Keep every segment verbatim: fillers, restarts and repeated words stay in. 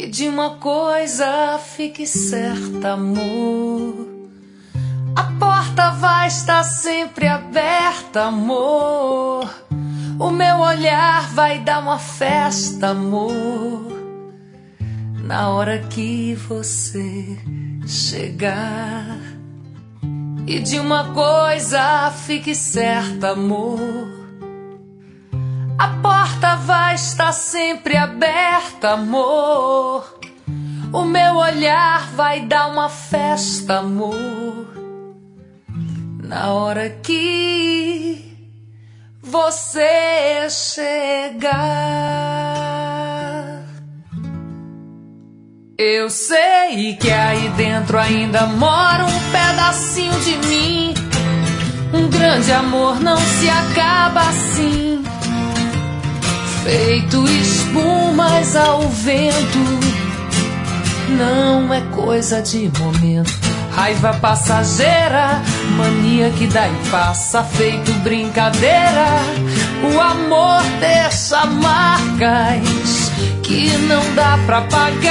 E de uma coisa fique certa, amor, a porta vai estar sempre aberta, amor. O meu olhar vai dar uma festa, amor, na hora que você chegar. E de uma coisa fique certa, amor, a porta vai estar sempre aberta, amor. O meu olhar vai dar uma festa, amor, na hora que você chegar. Eu sei que aí dentro ainda mora um pedacinho de mim. Um grande amor não se acaba assim, feito espumas ao vento. Não é coisa de momento, raiva passageira, mania que dá e passa, feito brincadeira. O amor deixa marcas que não dá pra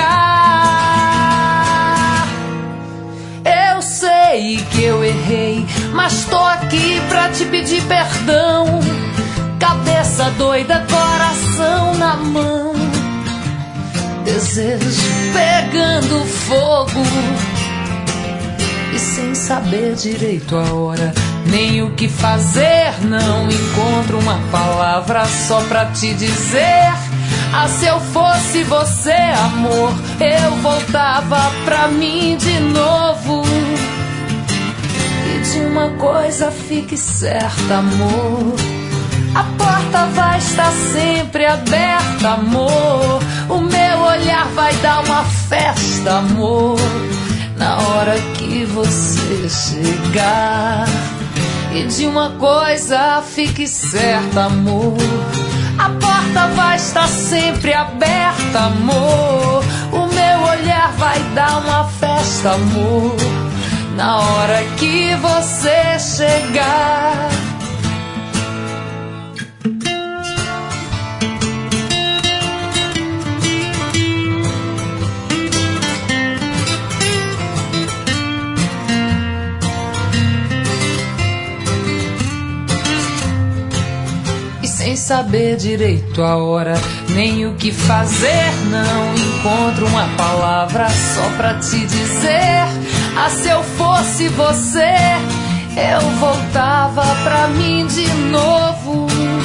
pagar. Eu sei que eu errei, mas tô aqui pra te pedir perdão. Cabeça doida, coração na mão, desejo pegando fogo, e sem saber direito a hora, nem o que fazer, não encontro uma palavra só pra te dizer. Ah, se eu fosse você, amor, eu voltava pra mim de novo. E de uma coisa fique certa, amor, a porta vai estar sempre aberta, amor. O meu olhar vai dar uma festa, amor, na hora que você chegar. E de uma coisa fique certa, amor, a porta vai estar sempre aberta, amor. O meu olhar vai dar uma festa, amor, na hora que você chegar. Sem saber direito a hora, nem o que fazer, não encontro uma palavra só pra te dizer. Ah, se eu fosse você, eu voltava pra mim de novo.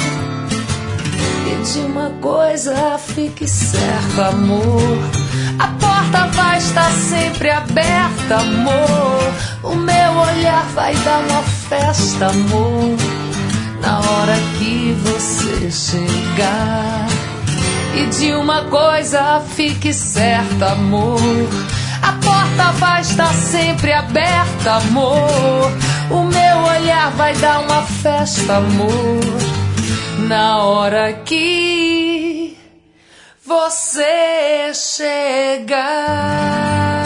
E de uma coisa fique certa, amor, a porta vai estar sempre aberta, amor. O meu olhar vai dar uma festa, amor, na hora que você chegar. E de uma coisa fique certa, amor, a porta vai estar sempre aberta, amor. O meu olhar vai dar uma festa, amor, na hora que você chegar.